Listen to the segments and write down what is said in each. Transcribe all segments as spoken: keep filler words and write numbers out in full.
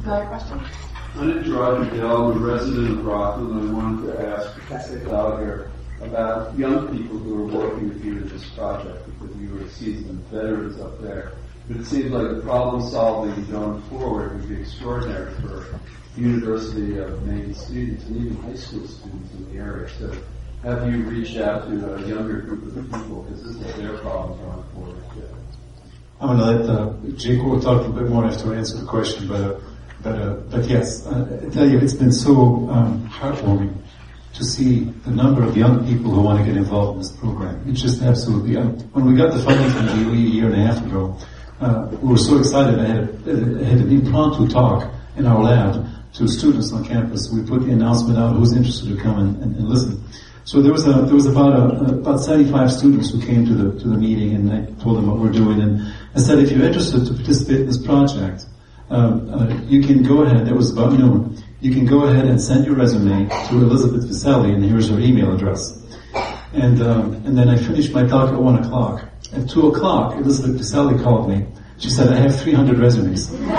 Another question? My name is Roger Dell. I'm a resident of Rockland. I wanted to ask Professor Gallagher about young people who are working with you in this project, because you were seasoned veterans up there. But it seems like the problem solving going forward would be extraordinary for University of Maine students and even high school students in the area. So have you reached out to a younger group of people, because this is their problem going forward too? I'm going to let uh, Jake will talk a bit more after I answer the question, but uh, but uh, but yes, uh, I tell you, it's been so um, heartwarming to see the number of young people who want to get involved in this program. It's just absolutely. Um, when we got the funding from G O E a year and a half ago, uh, we were so excited. I had, a, I had an impromptu talk in our lab to students on campus. We put the announcement out who's interested to come and, and, and listen. So there was a, there was about a, about seventy-five students who came to the to the meeting, and I told them what we're doing, and I said, if you're interested to participate in this project, um, uh, you can go ahead. It was about noon. You can go ahead and send your resume to Elizabeth Viselli, and here's her email address. And um, and then I finished my talk at one o'clock. At two o'clock, Elizabeth Viselli called me. She said, I have three hundred resumes. So,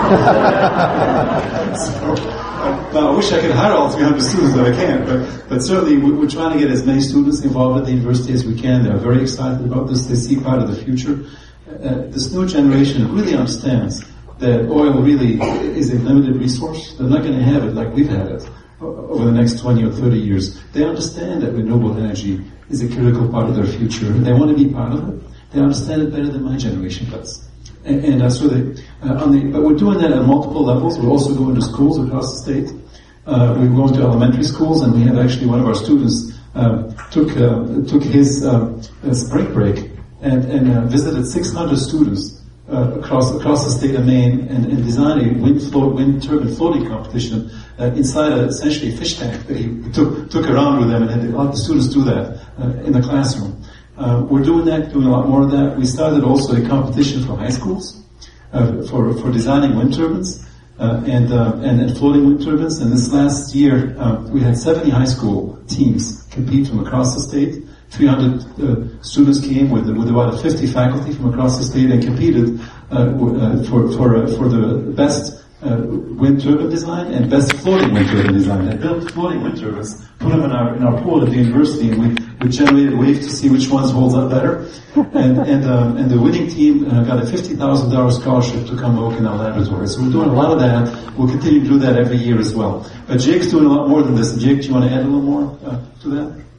now, I wish I could hire all three hundred students, but I can't. But, but certainly, we're trying to get as many students involved at the university as we can. They're very excited about this. They see part of the future. Uh, this new generation really understands that oil really is a limited resource. They're not going to have it like we've had it over the next twenty or thirty years. They understand that renewable energy is a critical part of their future. They want to be part of it. They understand it better than my generation does. And, and uh, so they, uh, on the, but we're doing that at multiple levels. We're also going to schools across the state. Uh, we're going to elementary schools, and we have actually one of our students uh, took uh, took his uh, spring break and, and uh, visited six hundred students uh, across across the state of Maine, and, and designed a wind float wind turbine floating competition uh, inside a, essentially a fish tank that he took took around with them, and had a lot of the students do that uh, in the classroom. Uh, we're doing that, doing a lot more of that. We started also a competition for high schools uh, for for designing wind turbines uh, and, uh, and and floating wind turbines. And this last year, uh, we had seventy high school teams compete from across the state. three hundred uh, students came with with about fifty faculty from across the state and competed uh, uh, for for uh, for the best uh, wind turbine design and best floating wind turbine design. They built floating wind turbines, put them in our in our pool at the university, and we. We generated waves to see which ones holds up better, and and um, and the winning team uh, got a fifty thousand dollars scholarship to come work in our laboratory. So we're doing a lot of that. We'll continue to do that every year as well. But Jake's doing a lot more than this. Jake, do you want to add a little more uh, to that?